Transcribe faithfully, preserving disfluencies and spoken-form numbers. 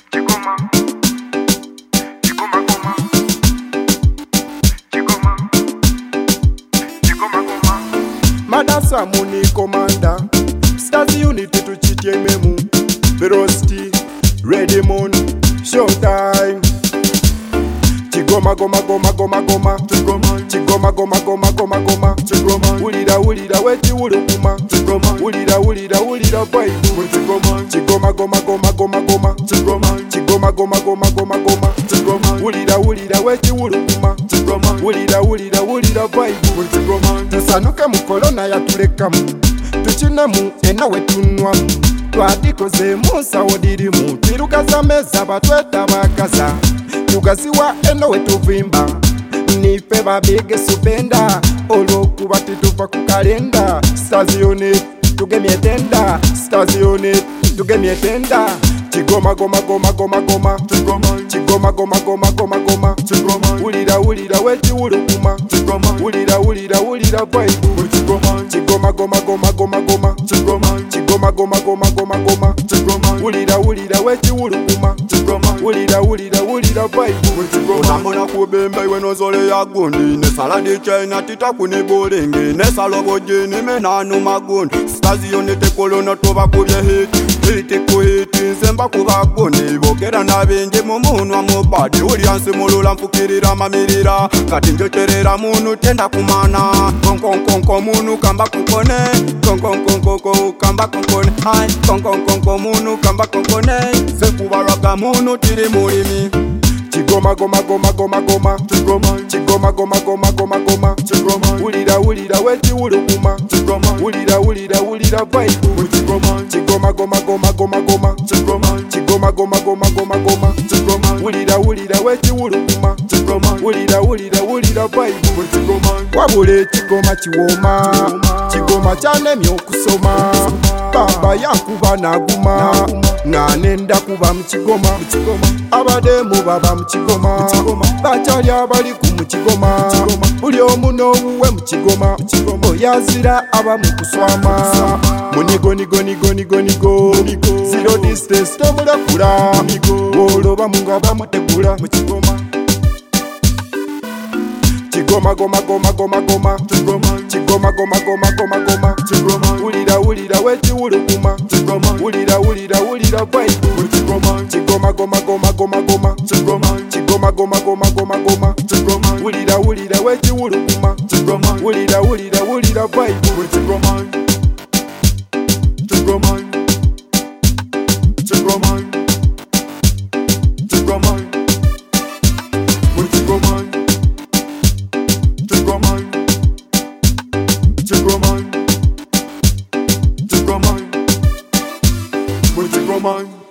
Chigoma, Chigoma goma, Chigoma, Chigoma goma. Madasa muni komanda, Stars Unity tuchitie memu, Berosti, Ready Moon, Showtime. Chigoma goma goma goma goma, Chigoma, Chigoma goma goma goma goma, Chigoma, ulida ulida weti ulukuma, Chigoma, ulida ulida ulida vibe, Chigoma, Chigoma goma goma goma goma, Chigoma, Chigoma goma goma goma goma, Chigoma, ulida ulida weti ulukuma, Chigoma, ulida ulida ulida vibe, Chigoma. Tusanuke mu kolona yatulekamu, tuchinamu ena wetunwamu, twadikoze musa wodirimu, tirukaza meza batweta bakaza. Tugasiwa eno wetuvimba, nife babige supenda, olokuba titufa kukalenda. Stars Unity tugemye tenda, Stars Unity tugemye tenda. Chigoma goma goma goma goma, Chigoma, Chigoma goma goma goma goma, Chigoma, ulida ulida weti ulukuma, Chigoma, ulida ulida ulida vibe, Chigoma, Chigoma goma goma goma goma, Chigoma, Chigoma goma goma goma goma, Chigoma, ulida ulida weti ulukuma, Chigoma, ulida ulida ulida vibe, Chigoma. Unambona kubembe iwe nozole ya gundi, ne saladi chena tita kuni bolingi, ne salobo jini menanu magundi. Stars Unity kolona toba kubye hiti, hiti ku hiti nsemba kuba gundi. Bogera na bingi mu munwa mu badi, uliansi mulula mfukirira mamirira, kati njocherera munu tenda kumana. Konkonkonko munu kamba kunkone, konkonkonko kamba kunkone, hai konkonkonko munu kamba kunkone, sekubaraga munu tiri mulimi. Chigoma goma goma goma goma, Chigoma, Chigoma goma goma goma goma, Chigoma, ulida ulida weti ulukuma, Chigoma, ulida ulida ulida vibe, Chigoma, Chigoma goma goma goma goma, Chigoma, Chigoma goma goma goma goma, Chigoma, ulida ulida weti ulukuma, Chigoma, ulida ulida ulida vibe, Chigoma. Wabule Chigoma chiwoma, Chigoma chanemye okusoma, baba yankuba naguma, nganenda kuba mu Chigoma, abademu baba mu Chigoma, bachali abali ku mu Chigoma, buli omu n'owuwe mu Chigoma, oyazira aba mu kuswama, munigo nigo nigo nigo nigo, zero distance tomulekula, woloba munga bamutegula mu Chigoma. Chigoma goma goma goma goma, Chigoma, Chigoma goma goma goma goma, Chigoma, ulida ulida weti ulukuma, Chigoma, ulida ulida ulida vibe, Chigoma, Chigoma goma goma goma goma, Chigoma, Chigoma goma goma goma goma, Chigoma, ulida ulida weti ulukuma, Chigoma, ulida ulida ulida vibe, Chigoma, Chigoma, Chigoma, Chigoma, Chigoma. Chigoma, Chigoma, Chigoma, Chigoma.